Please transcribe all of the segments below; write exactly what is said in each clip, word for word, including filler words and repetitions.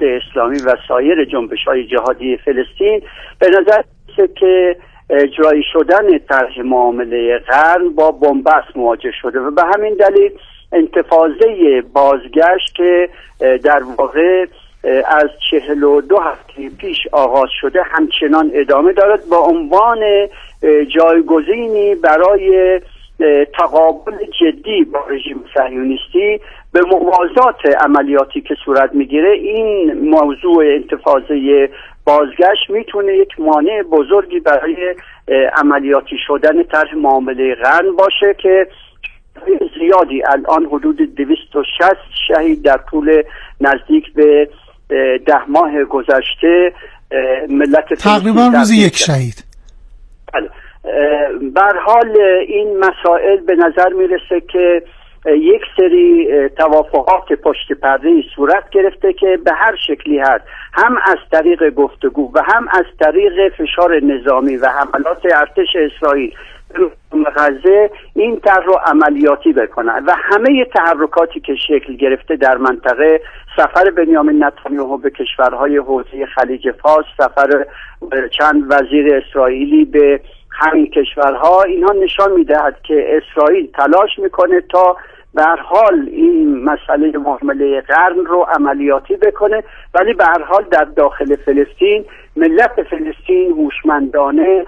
جهاد اسلامی و سایر جنبش‌های جهادی فلسطین به نظر میاد که اجرایی شدن طرح معامله قرن با بنبست مواجه شده و به همین دلیل انتفاضه بازگشت که در واقع از چهل و دو هفته پیش آغاز شده همچنان ادامه دارد با عنوان جایگزینی برای تقابل جدی با رژیم صهیونیستی به موازات عملیاتی که صورت میگیره. این موضوع انتفاضه بازگشت میتونه یک مانع بزرگی برای عملیاتی شدن طرح معامله قرن باشه که زیادی الان حدود دویست و شصت شهید در طول نزدیک به ده ماه گذشته ملت تقریبا روزی یک شهید. بله. به هر حال این مسائل به نظر میرسه که یک سری توافقات پشت پرده صورت گرفته که به هر شکلی هست، هم از طریق گفتگو و هم از طریق فشار نظامی و حملات ارتش اسرائیل غزه این طرح رو عملیاتی بکنن و همه تحرکاتی که شکل گرفته در منطقه، سفر بنیامین نتانیاهو به کشورهای حوزه خلیج فارس، سفر چند وزیر اسرائیلی به همین کشورها، اینها نشان میدهد که اسرائیل تلاش میکنه تا به هر حال این مسئله معامله قرن رو عملیاتی بکنه، ولی به هر حال در داخل فلسطین ملت فلسطین هوشمندانه.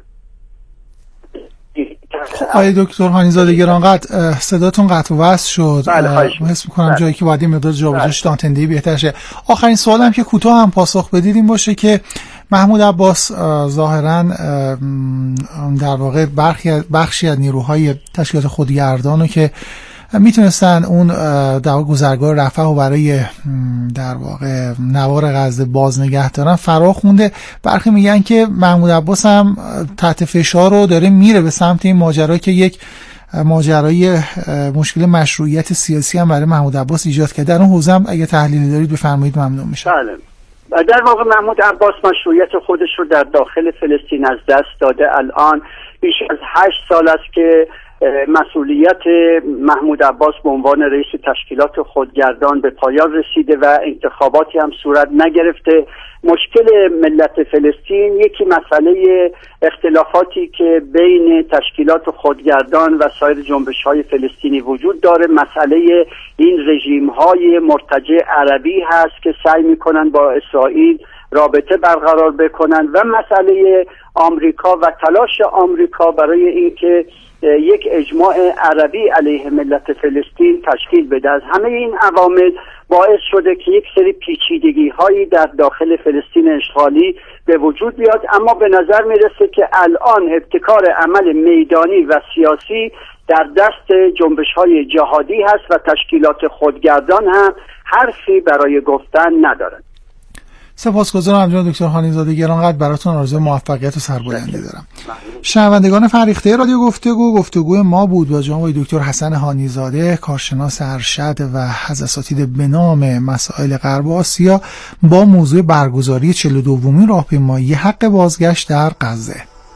آقای دکتر هانیزاده گرانقدر صداتون قطع و وصل شد. من حس می‌کنم جایی که باید مقدار جابجاش دانتنده‌ای بهتر شه. آخرین سوالم که کوتاه هم پاسخ بدید این باشه که محمود عباس ظاهراً در واقع بخشی از نیروهای تشکیلات خودگردانو که میتونستن اون در واقع گذرگاه رفح و برای در واقع نوار غزه باز نگه دارن فرا خونده. برخی میگن که محمود عباس هم تحت فشار رو داره میره به سمت این ماجرا که یک ماجرای مشکل مشروعیت سیاسی هم برای محمود عباس ایجاد کرده. در اون حوزه هم اگه تحلیلی دارید بفرمایید ممنون میشم. بله. در واقع محمود عباس مشروعیت خودش رو در داخل فلسطین از دست داده. الان بیش از هشت سال است که مسئولیت محمود عباس به عنوان رئیس تشکیلات خودگردان به پایان رسیده و انتخاباتی هم صورت نگرفته. مشکل ملت فلسطین یکی مسئله اختلافاتی که بین تشکیلات خودگردان و سایر جنبش‌های فلسطینی وجود داره، مسئله این رژیم‌های مرتجع عربی هست که سعی می‌کنن با اسرائیل رابطه برقرار بکنن و مسئله آمریکا و تلاش آمریکا برای اینکه یک اجماع عربی علیه ملت فلسطین تشکیل بده. از همه این عوامل باعث شده که یک سری پیچیدگی هایی در داخل فلسطین اشغالی به وجود بیاد، اما به نظر میرسه که الان ابتکار عمل میدانی و سیاسی در دست جنبش های جهادی هست و تشکیلات خودگردان هم حرفی برای گفتن ندارند. سپاسگزارم جناب دکتر هانیزاده گرانقدر، براتون آرزوی موفقیت و سربلندی دارم. شنوندگان فرهیخته رادیو گفتگو، گفتگوی ما بود با جناب دکتر حسن هانیزاده، کارشناس ارشد و از اساتید به نام مسائل غرب آسیا، با موضوع برگزاری چهل و دومین راهپیمایی حق بازگشت در غزه.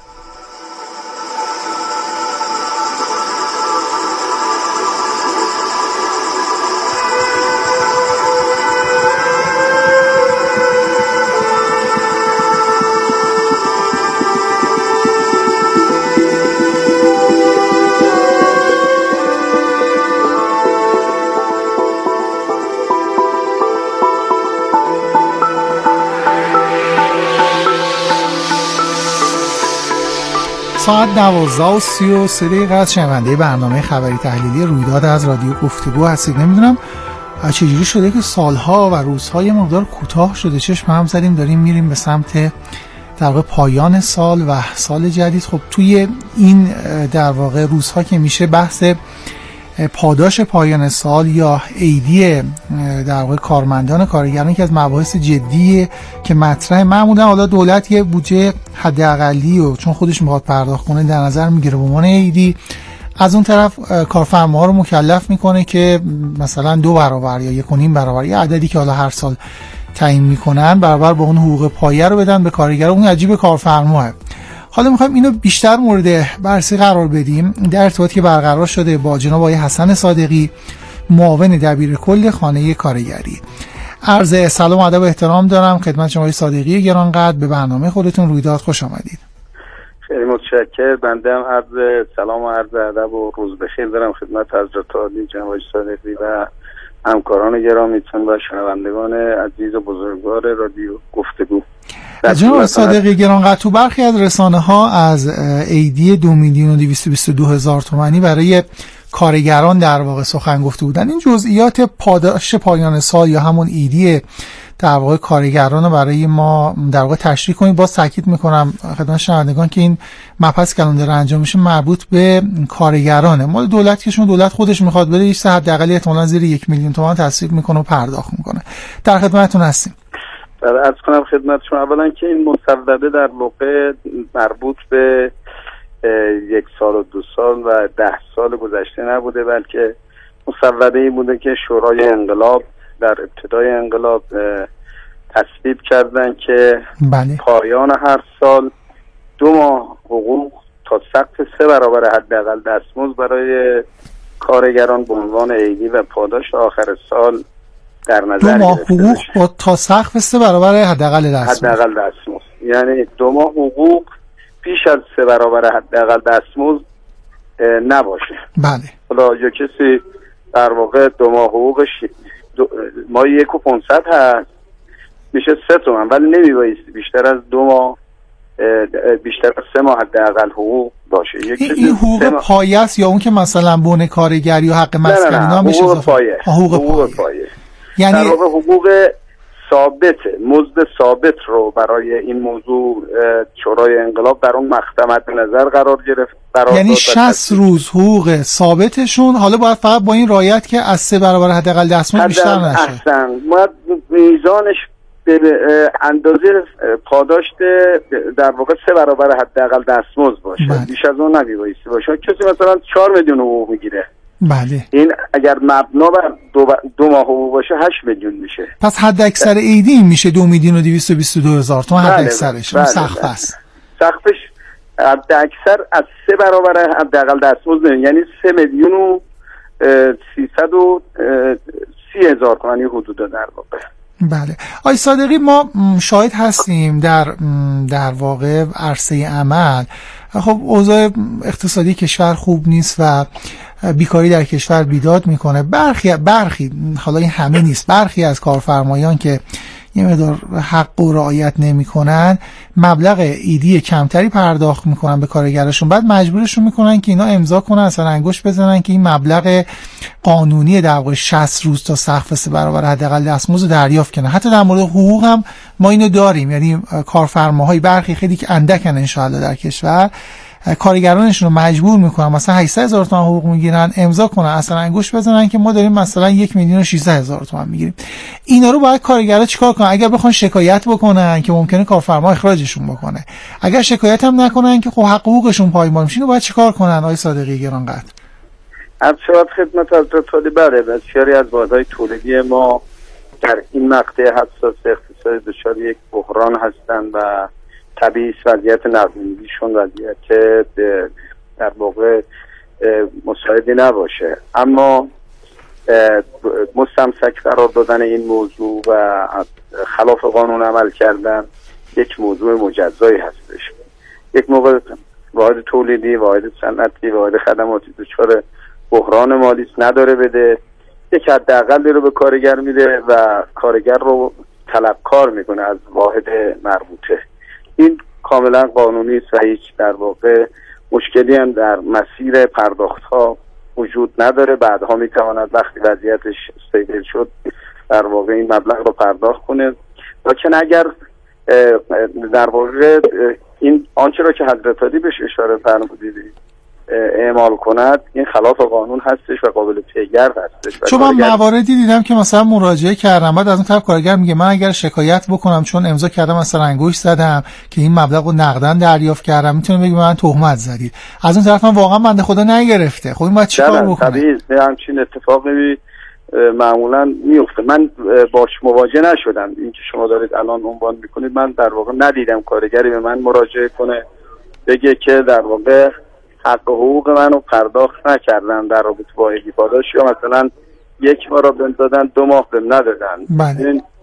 ساعت دوازده و سی و سه دقیقه از شنونده برنامه خبری تحلیلی رویداد از رادیو گفتگو هستید. نمیدونم چجوری شده که سالها و روزهای مقدار کوتاه شده، چشم هم زدیم داریم میریم به سمت در واقع پایان سال و سال جدید. خب توی این در واقع روزها که میشه بحث پاداش پایان سال یا عیدی در واقع کارمندان کارگران که از مباحث جدیه که مطرح معمولا حالا دولت یه بودجه حداقلی و چون خودش میخواد پرداخت کنه در نظر میگیره به عنوان عیدی، از اون طرف کارفرماها رو مکلف میکنه که مثلا دو برابر یا یک و نیم برابر یا عددی که حالا هر سال تعیین میکنن برابر با اون حقوق پایه رو بدن به کارگر. اون عجیب کارفرماه. حالا میخوایم اینو بیشتر مورد بررسی قرار بدیم در ارتباطی که برقرار شده با جناب آقای حسن صادقی، معاون دبیر کل خانه کارگری. عرض سلام و ادب و احترام دارم خدمت شما صادقی گرانقدر، به برنامه خودتون رویداد خوش آمدید. خیلی متشکرم. بنده هم عرض سلام و عرض ادب و روز بخیر دارم خدمت حضرت عالی جناب صادقی و همکاران گرامیتون و شنوندگان عزیز و بزرگوار رادیو گفتگو. جناب صادقی گرانقدر، تو برخی از رسانه ها از عیدی دو میلیون و دویست و بیست و دو هزار تومانی برای کارگران در واقع سخن گفته بودن. این جزئیات پاداش پایان سال یا همون عیدی در واقع کارگران رو برای ما در واقع تشریح کنید. باز تاکید میکنم خدمت شنوندگان که این مبحث که الان داره انجام میشه مربوط به کارگرانه. مال دولت که شما دولت خودش میخواد بده یه حداقل احتمالاً زیر یک میلیون تومان تصرف میکنه و پرداخت میکنه. در خدمتتون هستیم. عرض کنم خدمت شما اولا که این مصوبه در واقع مربوط به یک سال و دو سال و ده سال گذشته نبوده، بلکه مصوبه‌ای بوده که شورای انقلاب در ابتدای انقلاب تصویب کردن که بله. پایان هر سال دو ماه حقوق تا سقف سه برابر حداقل دستمزد برای کارگران به عنوان عیدی و پاداش آخر سال در نظر دو ماه گرفته حقوق بشه. با تا سقف سه برابر حداقل دستمزد. حداقل دستمزد یعنی دو ماه حقوق بیش از سه برابر حداقل دستمزد نباشه. بله. حالا یا کسی در واقع دو ماه حقوقش دو ماه یک و پونصد هست میشه سه تومن، ولی نمیبایستی بیشتر از دو ماه بیشتر از سه ماه حداقل حقوق باشه. این حقوق ماه... پایه است یا اون که مثلا بون کارگری و حق مسکن اینا میشه؟ حقوق پایه. حقوق, حقوق پایه. پایه. یعنی در واقع حقوق ثابته، مزد ثابت رو برای این موضوع شورای انقلاب در اون مقطع مد نظر قرار گرفت. قرار یعنی شصت روز حقوق ثابتشون، حالا باید فقط با این رعایت که از سه برابر حداقل دستمزد بیشتر نشه. احسن. باید میزانش به اندازه پاداش در واقع سه برابر حداقل دستمزد باشه. بله. بیش از اون نمیبایستی باشه. کسی مثلا چهار میلیون حقوق میگیره، بله، این اگر مبنا بر دو, ب... دو ماه حقوق باشه هشت میلیون میشه. پس حد اکثر عیدی میشه دو میلیون و دویست و بیست و دو هزار تومان. حد اکثرش بله. سقف است. سقفش حد اکثر از سه برابر حداقل دستمزد، یعنی سه میلیون و سیصد و سی هزار تومانی حدود در واقع. بله. آقای صادقی، ما شاهد هستیم در در واقع عرصه عمل، خب اوضاع اقتصادی کشور خوب نیست و بیکاری در کشور بیداد میکنه. برخی برخی حالا این همه نیست، برخی از کارفرمایان که یه مقدار حق و رعایت نمیکنن مبلغ ایدی کمتری پرداخت میکنن به کارگرشون، بعد مجبورشون میکنن که اینا امضا کنن، اصلا انگشت بزنن که این مبلغ قانونی در واقع شصت روز تا سقف سه برابر حداقل دستمزد دریافت کنن. حتی در مورد حقوق هم ما اینو داریم، یعنی کارفرماهای برخی خیلی که اندکن ان شاء الله در کشور کارگرانشون رو مجبور میکنن مثلا هشتصد هزار تومان حقوق میگیرن امضا کنن، اصلا انگشت بزنن که ما داریم مثلا یک میلیون و ششصد هزار تومان میگیریم. اینا رو باید کارگرا چیکار کنن؟ اگر بخوان شکایت بکنن که ممکنه کارفرما اخراجشون بکنه، اگر شکایت هم نکنن که خب حق حقوقشون پایمال میشه، باید چیکار کنن آقای صادقی گرانقدر؟ از شما خدمت حضرت عالی، بله، بسیاری از واحدهای تولیدی ما در این مقطع حساس اقتصادی دچار یک بحران هستند و طبیعی وضعیت نقدینگیشون وضعیت در واقع مساعدی نباشه، اما مستمسک قرار دادن این موضوع و خلاف قانون عمل کردن یک موضوع مجزایی هستش. یک موقع واحد تولیدی، واحد صنعتی، واحد خدماتی دچار بحران مالی نداره بده، یک حداقلی رو به کارگر میده و کارگر رو طلبکار میکنه از واحد مربوطه. این کاملا قانونی است و هیچ در واقع مشکلی هم در مسیر پرداخت ها وجود نداره. بعدها میتواند وقتی وضعیتش استیبل شد در واقع این مبلغ رو پرداخت کنه. لکن اگر در واقع این آنچه را که حضرت عالی بهش اشاره فرمودید اعمال کند، این خلاف قانون هستش و قابل پیگرد هستش. چون من مواردی دیدم که مثلا مراجعه کردم، بعد از اون طرف کارگر میگه من اگر شکایت بکنم چون امضا کردم مثلا انگشت زدم که این مبلغ رو نقدن دریافت کردم، میتونه بگه من تهمت زدید. از اون طرف من واقعا بنده خدا نگرفته. خب این باید چیکار بکنه؟ طبیعی همچین اتفاقی معمولا میفته. من باش مواجه نشدم. این که شما دارید الان عنوان میکنید من در واقع ندیدم کارگری به من مراجعه کنه بگه که در واقع حق حقوق منو پرداخت نکردن در رابطه با ایدی پاداش، یا مثلا یک ماه را بهم دادن دو ماه بهم ندادن. بله. این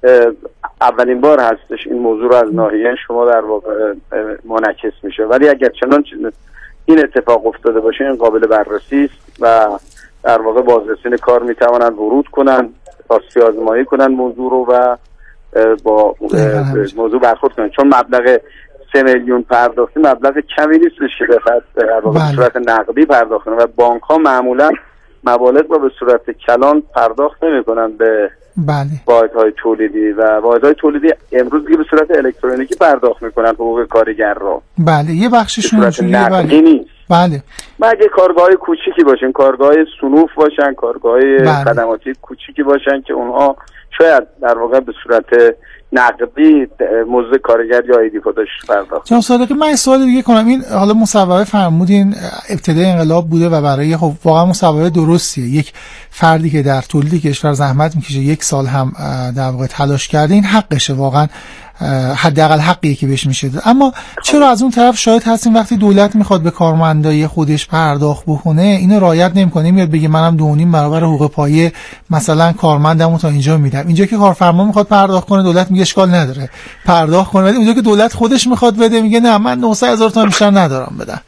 اولین بار هستش این موضوع رو از ناحیه شما در واقع منعکس میشه، ولی اگر چنان این اتفاق افتاده باشه این قابل بررسی است و در واقع بازرسین کار میتوانند ورود کنن، راستی آزمایی کنن موضوع رو و با موضوع برخورد کنن، چون مبلغ سه میلیون پرداختی مبلغ کمی نیستش که بخواد در واقع به صورت نقدی پرداخت کنن و بانک ها معمولا مبالغ رو به صورت کلان پرداخت نمی‌کنن به بله واحدهای تولیدی و واحدهای تولیدی امروز دیگه به صورت الکترونیکی پرداخت میکنن حقوق کارگر رو. بله یه بخششون اینجوریه. بله نیست. بله مگه کارگاه‌های کوچیکی باشن، کارگاه‌های صنوف باشن، کارگاه‌های بله. خدماتی کوچیکی باشن که اونها شاید در واقع به صورت نقدی موضوع کارگر یا ایدیپا داشت پرداخت. جناب صادقی من سوال دیگه کنم، این حالا مصوبه فرمودین ابتدای انقلاب بوده و برای خب واقعا مصوبه درستیه، یک فردی که در تولید کشور زحمت میکشه یک سال هم در واقع تلاش کرده این حقشه، واقعا حداقل حقیه که بهش میشه. اما چرا از اون طرف شاید هستیم وقتی دولت میخواد به کارمندای خودش پرداخت بکنه اینو رعایت نمیکنه، میاد بگه منم دو و نیم برابر حقوق پایه مثلا کارمندمو تا اینجا میدم، اینجا که کارفرما میخواد پرداخت کنه دولت میگه اشکال نداره پرداخت کنه، ولی اونجا که دولت خودش میخواد بده میگه نه من نهصد هزار تا بیشتر ندارم بدم.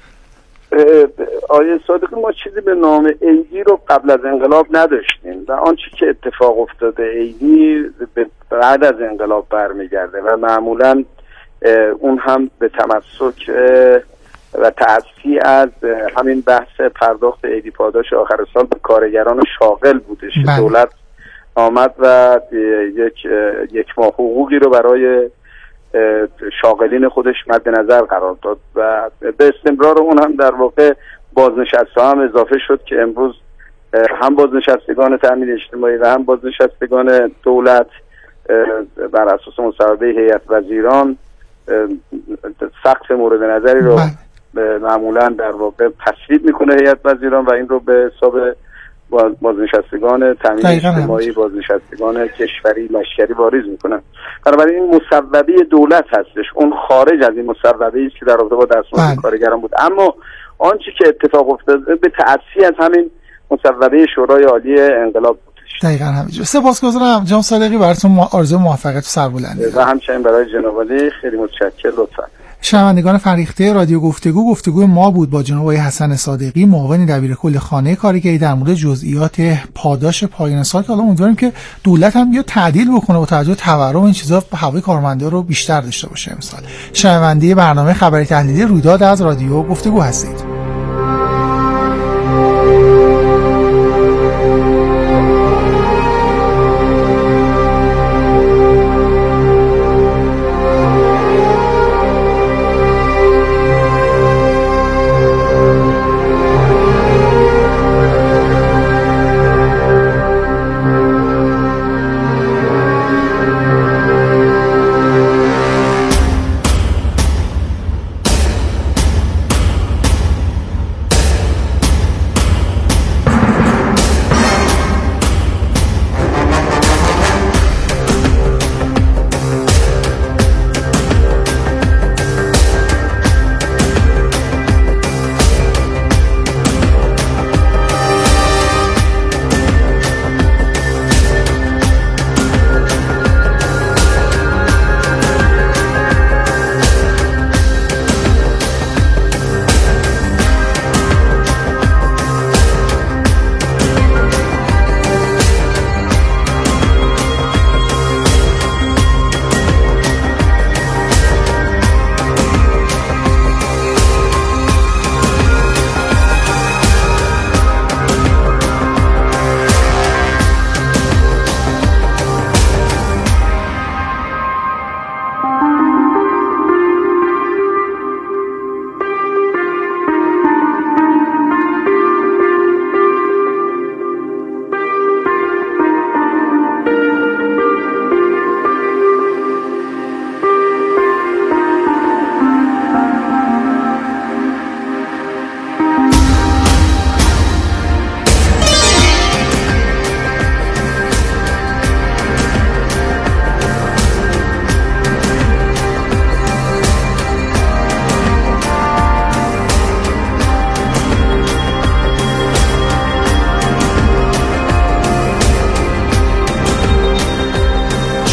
آیه صادقی ما چیزی به نام ایدی رو قبل از انقلاب نداشتیم و آنچه که اتفاق افتاده ایدی بعد از انقلاب برمیگرده و معمولا اون هم به تمسک و تأثیر از همین بحث پرداخت ایدی پاداش آخر سال به کارگران شاغل بودش. دولت آمد و یک یک ماه حقوقی رو برای شاغلین خودش مد نظر قرار داد و به استمرار اون هم در واقع بازنشسته هم اضافه شد که امروز هم بازنشستگان تامین اجتماعی و هم بازنشستگان دولت بر اساس مصوبه هیئت وزیران سقف مورد نظری رو معمولا در واقع تصویب میکنه هیئت وزیران و این رو به حساب بازنشستگان تامین اجتماعی، بازنشستگان کشوری، لشکری واریز میکنن. بنابراین این مصوبه دولت هستش، اون خارج از این مصوبه است که در رابطه با دستمزد کارگران بود. اما آنچه که اتفاق افتاده به تأثیر از همین مصوبه شورای عالی انقلاب بودش. دقیقاً همینجوری. سپاسگزارم جناب صادقی، براتون آرزوی موفقیت و سربلندی و همچنین برای جناب عالی خیلی متشکرم. لطفاً. شنوندگان فریخته رادیو گفتگو گفتگو ما بود با جناب آقای حسن صادقی، معاون دبیرکل خانه کارگری در مورد جزئیات پاداش پایان سال که حالا امیدواریم که دولت هم بیاد تعدیل بکنه و توجه تورم این چیزا هوای کارمندا رو بیشتر داشته باشه امسال. شنونده برنامه خبری تحلیلی رویداد از رادیو گفتگو هستید.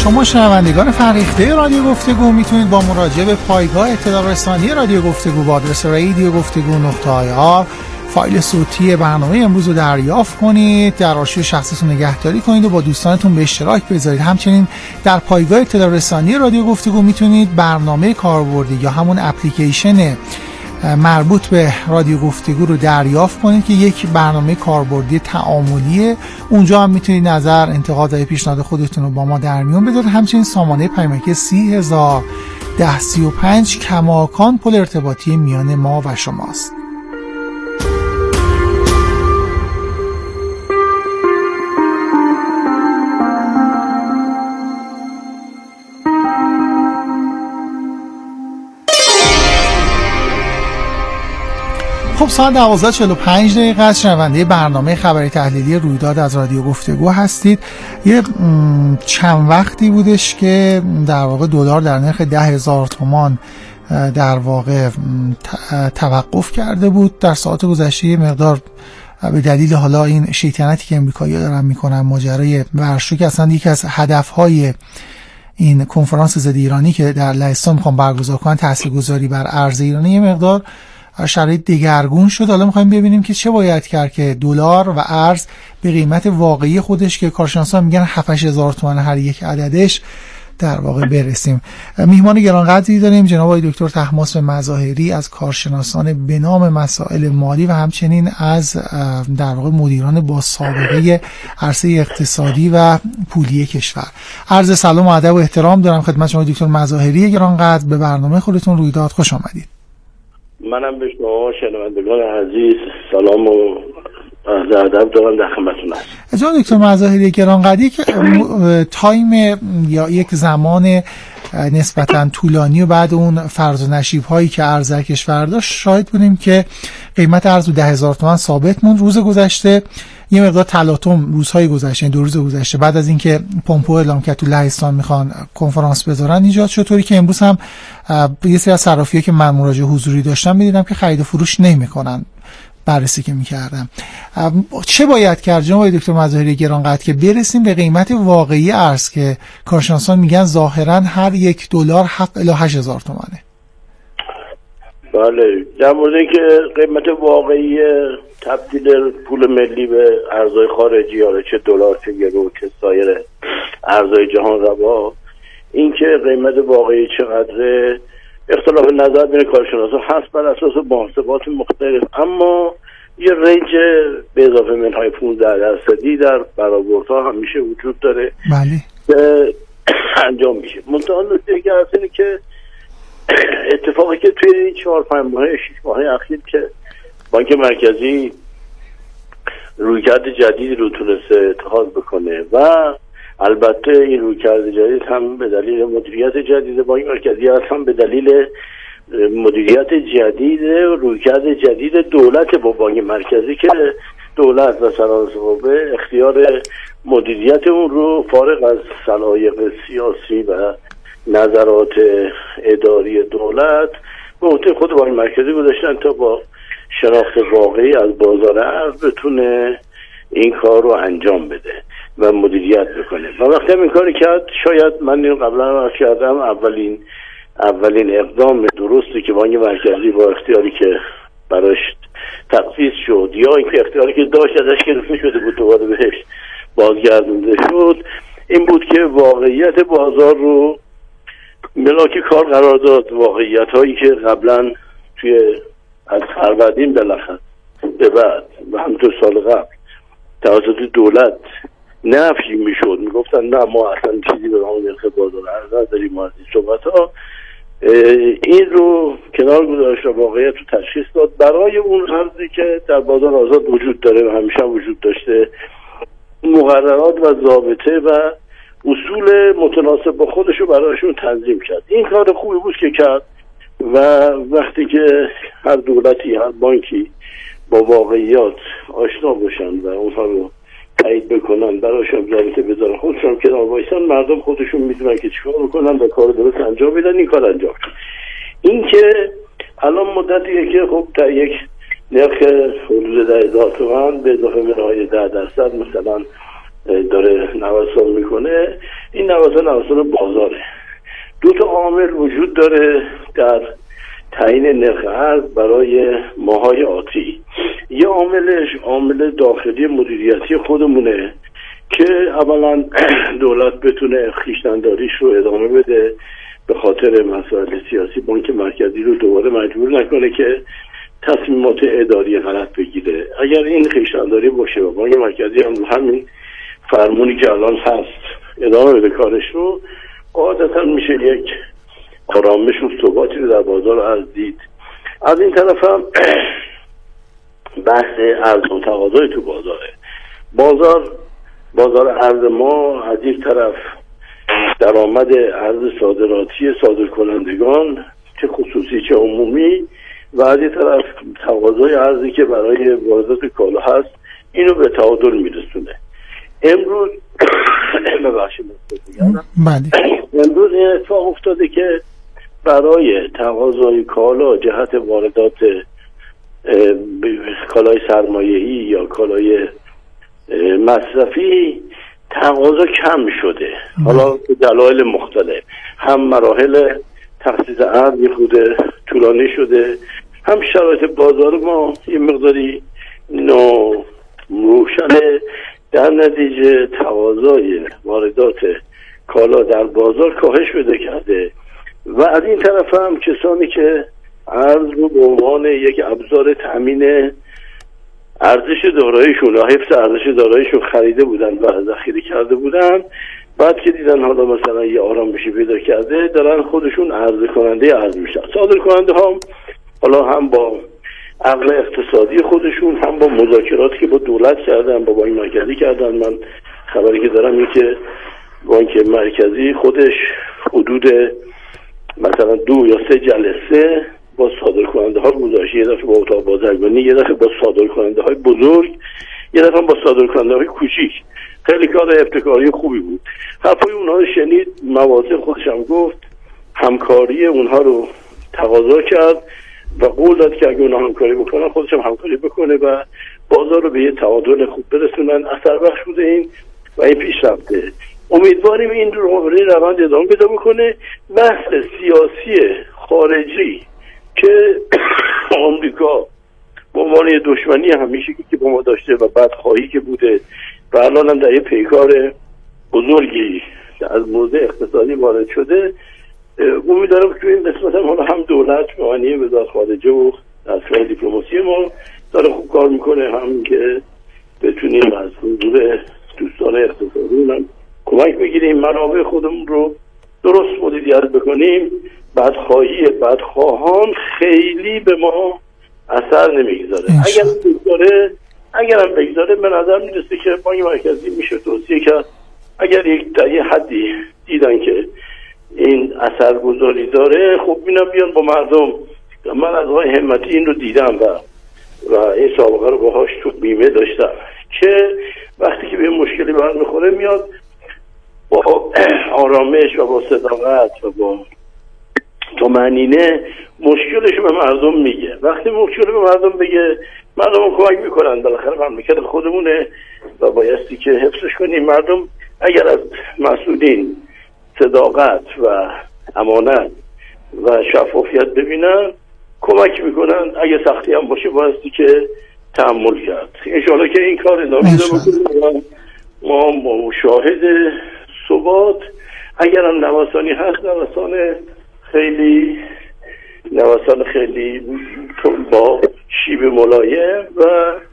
شما شنوندگان فرهیخته رادیو گفتگو میتونید با مراجعه به پایگاه اطلاع رسانی رادیو گفتگو با آدرس رادیو گفتگو نقطه آی آر فایل صوتی برنامه امروز رو دریافت کنید، در آرشیو شخصیتون نگهداری کنید و با دوستانتون به اشتراک بذارید. همچنین در پایگاه اطلاع رسانی رادیو گفتگو میتونید برنامه کاربردی یا همون اپلیکیشن مربوط به رادیو گفتگو رو دریافت کنید که یک برنامه کاربردی تعاملیه. اونجا هم میتونید نظر، انتقاد و پیشنهاد خودتون رو با ما در میون بذارید. همچنین سامانه پیامکی سی هزار ده سی و پنج کماکان پل ارتباطی میان ما و شماست. خب ساعت دوازده و چهل و پنج دقیقه است. شنونده برنامه خبری تحلیلی رویداد از رادیو گفتگو هستید. یه چند وقتی بودش که در واقع دلار در نرخ ده هزار تومان در واقع توقف کرده بود. در ساعت گذشته یه مقدار به دلیل حالا این شیطنتی که امریکایی‌ها دارن میکنن، ماجرای ورشو که اصلا یکی از هدفهای این کنفرانس ضد ایرانی که در لهستان میخوان برگزار کنن تاثیرگذاری بر ارز ایرانی، یه مقدار شرایط دگرگون شد. حالا میخوایم ببینیم که چه باید کرد که دلار و ارز به قیمت واقعی خودش که کارشناسان میگن هفت هزار تومان هر یک عددش در واقع برسیم. میهمان گرانقدری داریم، جناب آقای دکتر طهماسب مظاهری از کارشناسان به نام مسائل مالی و همچنین از در واقع مدیران با سابقه عرصه اقتصادی و پولی کشور. عرض سلام و ادب و احترام دارم خدمت شما دکتر مظاهری گرانقدر. به برنامه خودتون رویداد خوش آمدید. منم به شما شنوندگان عزیز سلام و عرض ادب دارم در خدمتتون هستم. جناب دکتر مظاهری گرانقدری که تایم یا یک زمان نسبتاً طولانی و بعد اون فرض و نشیب هایی که ارز کشور داشت شاهد بودیم که قیمت ارز ده هزار تومان ثابت موند. روز گذشته یه مقدار تلاطم روزهای گذشته، دو روز گذشته بعد از اینکه پومپو اعلام کرد تو لهستان میخوان کنفرانس بذارن ایجاد شد، طوری که امروز هم یه سری از صرافی‌ها که من مراجعه حضوری داشتم می‌دیدم که خرید و فروش نمی‌کنن. بررسی که می‌کردم چه باید کرد جناب دکتر مظاهری گرانقدر که برسیم به قیمت واقعی ارز که کارشناسان میگن ظاهراً هر یک دلار هفت الی هشت هزار تومانه؟ بله، در مورد اینکه قیمت واقعی تبدیل پول ملی به ارزهای خارجی، حالا چه دلار چه یورو چه سایر ارزهای جهان روا، اینکه قیمت واقعی چقدره اختلاف نظر بین کارشناسان هست بر اساس محاسبات مختلف، اما یه رنج به اضافه منهای پانزده درصدی در برآوردها همیشه وجود داره. بله. که انجام میشه. منتها نکته دیگه هست اینه که اتفاقی که توی این چهار پنج ماه شش ماه اخیر که بانک مرکزی رویکرد جدید رو تونسته اتخاذ بکنه و البته این رویکرد جدید هم به دلیل مدیریت جدید بانک مرکزی هست، هم به دلیل مدیریت جدید رویکرد جدید دولت با بانک مرکزی که دولت و سران صحبه اختیار مدیریت اون رو فارغ از سلایق سیاسی و نظرات اداری دولت به عهده خود بانک مرکزی گذاشتن تا با شناخت واقعی از بازار ارز بتونه این کار رو انجام بده و مدیریت بکنه. و وقتی این کاری کرد، شاید من اینو قبلا عرض کردم، اولین اولین اقدام درستی که بانک مرکزی با اختیاری که براش تخصیص شد یا اینکه اختیاری که داشت ازش گرفته شده بود دوباره بهش بازگردونده شد، این بود که واقعیت بازار رو ملاک کار قرار داد. واقعیت هایی که قبلا توی از فروردین بالاخره به بعد و همینطور سال قبل توسط دولت نفی میشد، میگفتن نه ما اصلا چیزی به نام نرخ بازار ارز نداریم، ما از این صحبت ها، این رو کنار گذاشت و واقعیت رو تشخیص داد برای اون ارزی که در بازار آزاد وجود داره و همیشه وجود داشته، مقررات و ضابطه و اصول متناسب با خودش رو برایشون تنظیم کرد. این کار خوبی بود که کرد و وقتی که هر دولتی هر بانکی با واقعیات آشنا باشن و اونها رو تایید بکنن، برایشون ضابطه بذارن، خودشون کنار وایسن، مردم خودشون میدونن که چیکار بکنن و کار درست انجام میدن. این کار انجام شد. این که الان مدتیه که خب تا یک نرخ حدود ده هزار تومان به اضافه منهای ده درصد مثلا داره نوسان میکنه، این نوسان نوسان بازاره. دو تا عامل وجود داره در تعیین نرخ ارز برای ماهای آتی. یه عاملش عامل داخلی مدیریتی خودمونه که اولا دولت بتونه خویشتن‌داریش رو ادامه بده، به خاطر مسائل سیاسی بانک مرکزی رو دوباره مجبور نکنه که تصمیمات اداری غلط بگیره. اگر این خویشتن‌داری باشه و بانک مرکزی هم همین فرمونی که الان هست ادامه بده کارش رو، قاعدتا میشه یک آرامش و ثباتی رو در بازار ارز دید. از این طرف هم بحث عرض و تقاضای تو بازاره. بازار بازار ارز ما از یک طرف درآمد ارز صادراتی صادرکنندگان چه خصوصی چه عمومی و از یک طرف تقاضای ارزی که برای واردات کالا هست اینو به تعادل میرسونه. امروز ببخشید امروز این اتفاق افتاده که برای تقاضای کالا جهت واردات کالای سرمایه‌ای یا کالای مصرفی تقاضا کم شده، حالا به دلایل مختلف، هم مراحل تخصیص ارز خود طولانی شده، هم شرایط بازار ما یه مقداری نو روشنه. در نتیجه تقاضای واردات کالا در بازار کاهش پیدا کرده و از این طرف هم کسانی که ارز رو به عنوان یک ابزار تامین ارزش داراییشون و حفظ ارزش داراییشون خریده بودن و ذخیره کرده بودن، بعد که دیدن حالا مثلا یه آرامشی پیدا کرده دارن خودشون عرضه کننده ارز میشن. صادر کننده هم حالا هم با عقل اقتصادی خودشون هم با مذاکراتی که با دولت کردن، با بانک مرکزی کردن. من خبری که دارم این که بانک مرکزی خودش حدود مثلا دو یا سه جلسه با صادر کننده ها گذاشته، یه دفعه با اتاق بازرگانی، یه دفعه با صادر کننده های بزرگ، یه دفعه با صادر کننده های کوچیک. خیلی کار ابتکاری خوبی بود. حرفای اونها رو شنید، مواضع خودش هم گفت، همکاری اونها رو تقاضا کرد و قول داد که اگه اونها همکاری بکنن خودش هم همکاری بکنه و بازار رو به یه تعادل خوب برسونن. اثر بخش بوده این و این پیش رفته. امیدواریم این رو روند ادامه پیدا بکنه. بحث سیاسی خارجی که آمریکا به عنوان دشمنی همیشه که با ما داشته و بدخواهی که بوده و الان هم در یه پیکار بزرگی از موضوع اقتصادی وارد شده، امیدوارم که این قسمت هم حالا هم دولت به معنی وزارت خارجه و دستگاه دیپلماسی ما داره خوب کار میکنه، هم که بتونیم از حضور دوستان اقتصادی هم کمک بگیریم، منابع خودمون رو درست مدیریت بکنیم. بدخواهی بدخواهان خیلی به ما اثر نمیگذاره. اگر بگذاره اگر هم بگذاره به نظر میرسه که بانک مرکزی میشه توصیه کرد اگر یک در یه حدی دیدن که این اثرگذاری داره، خب اینا بیان با مردم. من از آقای همتی این رو دیدم و و این سابقه رو باهاش تو بیمه داشتم که وقتی که به مشکلی برد میخوره میاد با آرامش و با صداقت و با طمأنینه مشکلش به مردم میگه. وقتی مشکل به مردم بگه، مردم هم کمک میکنن. بالاخره مملکت خودمونه و بایستی که حفظش کنیم. مردم اگر از مسئولین صداقت و امانت و شفافیت ببینن کمک میکنن. اگه سختی هم باشه بایستی که تحمل کرد. انشاءالله که این کار ادامه بکنیم. ما مشاهد ثبات، اگر هم نوسانی هست، نوسان خیلی نوسان خیلی با شیب ملایم و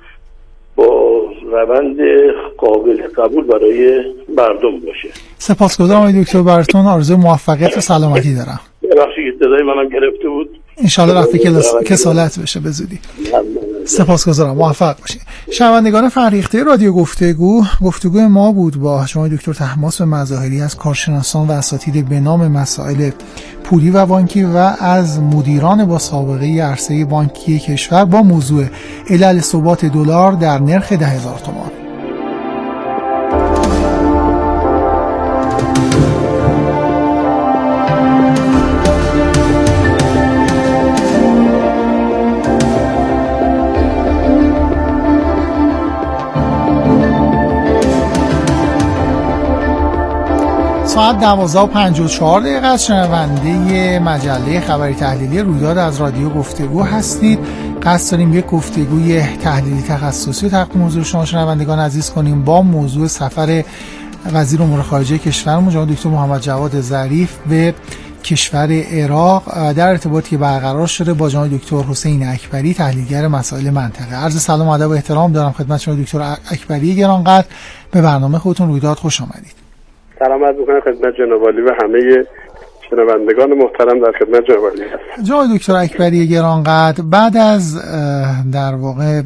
با روند قابل قبول برای مردم باشه. سپاسگزارم آقای دکتر، براتون آرزوی موفقیت و سلامتی دارم. ببخشید صدای منم گرفته بود. انشالله رفته کسالت بشه به زودی. سپاسگزارم، موفق باشید. شنوندگان فرهیخته رادیو گفتگو، گفتگوی ما بود با شما دکتر طهماسب مظاهری از کارشناسان و اساتید به نام مسائل پولی و بانکی و از مدیران با سابقه عرصه بانکی کشور با موضوع علل ثبات دلار در نرخ ده هزار تومان. ساعت دوازده و پنجاه و چهار دقیقه است. شنونده مجله خبری تحلیلی رویداد از رادیو گفتگو هستید. قصد داریم یک گفتگوی تحلیلی تخصصی و تقدیم حضور شما شنوندگان عزیز کنیم با موضوع سفر وزیر امور خارجه کشورمون جناب دکتر محمد جواد ظریف به کشور عراق در ارتباطی که برقرار شده با جناب دکتر حسین اکبری تحلیلگر مسائل منطقه. عرض سلام و ادب و احترام دارم خدمت شما دکتر اکبری گرانقدر. به برنامه خودتون رویداد خوش آمدید. سلام عرض می‌کنم خدمت جناب عالی و همه شنوندگان محترم در خدمت جناب عالی هستم. جناب دکتر اکبری گرانقدر، بعد از در واقع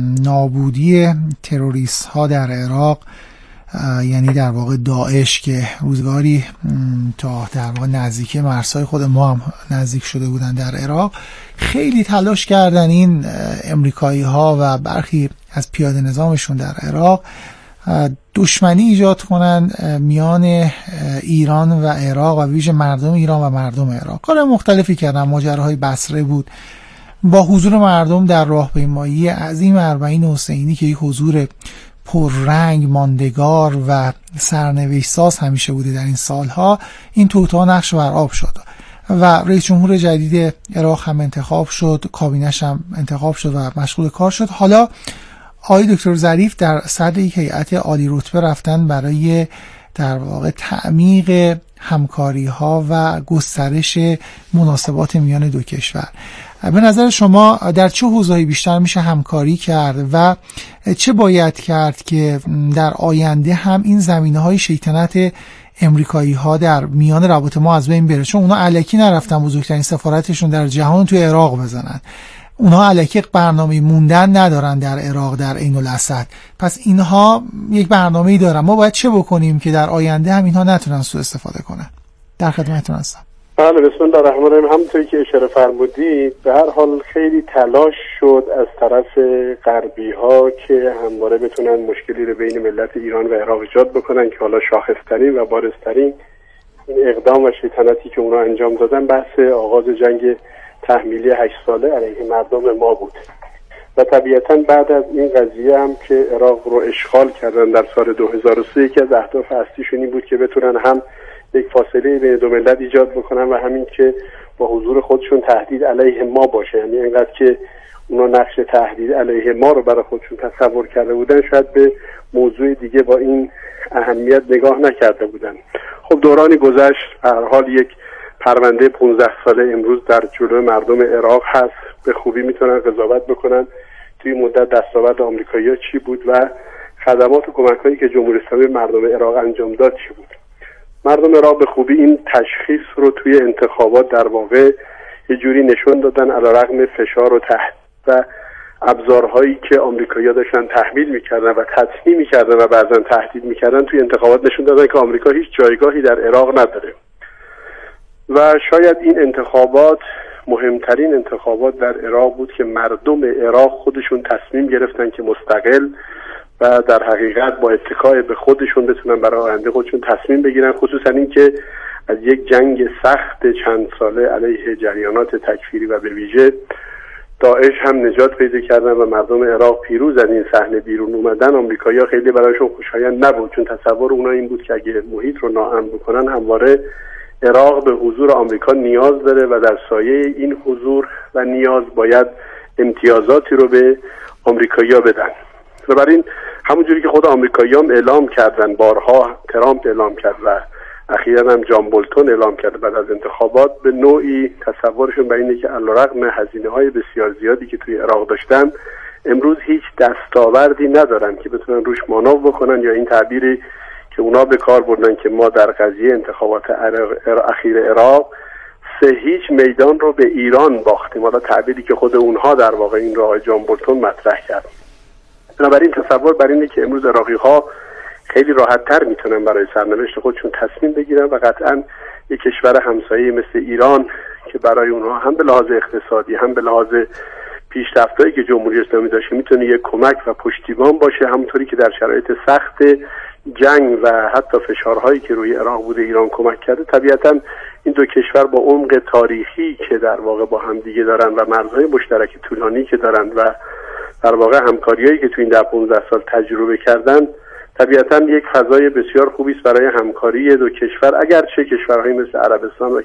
نابودی تروریست ها در عراق، یعنی در واقع داعش که روزگاری تا در واقع نزدیک مرزهای خود ما هم نزدیک شده بودن در عراق، خیلی تلاش کردن این امریکایی ها و برخی از پیاده نظامشون در عراق دشمنی ایجاد کنن میان ایران و عراق و ویژه مردم ایران و مردم عراق. کار مختلفی کردن. ماجراهای بصره بود با حضور مردم در راهپیمایی عظیم اربعین حسینی که یک حضور پررنگ، ماندگار و سرنوشت ساز همیشه بوده در این سالها. این توطئه نقش بر آب شد و رئیس جمهور جدید عراق هم انتخاب شد، کابینش هم انتخاب شد و مشغول کار شد. حالا آقای دکتر ظریف در صدر یک هیئت عالی رتبه رفتن برای در واقع تعمیق همکاری ها و گسترش مناسبات میان دو کشور. به نظر شما در چه حوزه‌ای بیشتر میشه همکاری کرد و چه باید کرد که در آینده هم این زمینه‌های شیطنت امریکایی ها در میان روابط ما از بین بره؟ چون اونا الکی نرفتن بزرگترین سفارتشون در جهان تو عراق بزنن. اونها الکی برنامه موندن ندارن در عراق در عین الاسد. پس اینها یک برنامه‌ای دارن. ما باید چه بکنیم که در آینده هم اینها نتونن سوء استفاده کنن؟ در خدمتتون هستم. بله، بسم الله الرحمن الرحیم. همونطوری که اشاره فرمودید به هر حال خیلی تلاش شد از طرف غربی ها که همواره بتونن مشکلی رو بین ملت ایران و عراق ایجاد بکنن که حالا شاخص‌ترین و بارزترین این اقدام و شیطنتی که اونا انجام دادن بحث آغاز جنگ تحمیلی هشت ساله علیه مردم ما بود و طبیعتاً بعد از این قضیه هم که عراق رو اشغال کردن در سال دو هزار و سه یکی از اهداف اصلیشون این بود که بتونن هم یک فاصله بین دو ملت ایجاد بکنن و همین که با حضور خودشون تهدید علیه ما باشه. یعنی اینقدر که اونا نقش تهدید علیه ما رو برای خودشون تصور کرده بودن شاید به موضوع دیگه با این اهمیت نگاه نکرده بودن. خب دورانی گذشت، هر حال یک پرونده پانزده ساله امروز در جلوی مردم عراق هست. به خوبی میتونن قضاوت بکنن توی مدت دستاورد آمریکایی‌ها چی بود و خدمات و کمک‌هایی که جمهوری اسلامی مردم عراق انجام داد چی بود. مردم عراق به خوبی این تشخیص رو توی انتخابات در واقع یه جوری نشون دادن، علیرغم فشار و تهدید و ابزارهایی که آمریکایی‌ها داشتن تحمیل می‌کردن و تطمیع می‌کردن و بعضا تهدید می‌کردن توی انتخابات نشون دادن که آمریکا هیچ جایگاهی در عراق نداره. و شاید این انتخابات مهمترین انتخابات در عراق بود که مردم عراق خودشون تصمیم گرفتن که مستقل و در حقیقت با اتکای به خودشون بتونن برای آینده خودشون تصمیم بگیرن، خصوصا این که از یک جنگ سخت چند ساله علیه جریانات تکفیری و به ویژه داعش هم نجات پیدا کردن و مردم عراق پیروز از این صحنه بیرون اومدن. آمریکایی‌ها خیلی برایشون خوشایند نبود، چون تصور اونا این بود که اگه محیط رو ناامن بکنن همواره عراق به حضور آمریکا نیاز داره و در سایه این حضور و نیاز باید امتیازاتی رو به آمریکایی‌ها بدن. و برای این همونجوری که خود آمریکایی‌ها هم اعلام کردن، بارها ترامپ اعلام کرد و اخیراً هم جان بولتون اعلام کرد بعد از انتخابات، به نوعی تصورشون بر اینه که علیرغم هزینه‌های بسیار زیادی که توی عراق داشتن امروز هیچ دستاوردی ندارن که بتونن روش مانور بکنن، یا این تعبیری که اونا به کار بردن که ما در قضیه انتخابات اخیر عراق سه هیچ میدان رو به ایران باختیم. حالا تعبیری که خود اونها در واقع این رو جان بولتون مطرح کرد. بنابراین تصور بر اینه که امروز عراقی‌ها خیلی راحت‌تر میتونن برای سرنوشت خودشون تصمیم بگیرن و قطعاً یک کشور همسایه مثل ایران که برای اونها هم به لحاظ اقتصادی هم به لحاظ پیشرفتایی که جمهوری اسلامی داشته میتونه یک کمک و پشتیبان باشه، همونطوری که در شرایط سخت جنگ و حتی فشارهایی که روی عراق بوده ایران کمک کرده. طبیعتاً این دو کشور با عمق تاریخی که در واقع با هم دیگه دارن و مرزهای مشترک طولانی که دارن و در واقع همکاریایی که تو این ده پانزده سال تجربه کردن، طبیعتا یک فضای بسیار خوبی است برای همکاری دو کشور، اگرچه کشورهایی مثل عربستان و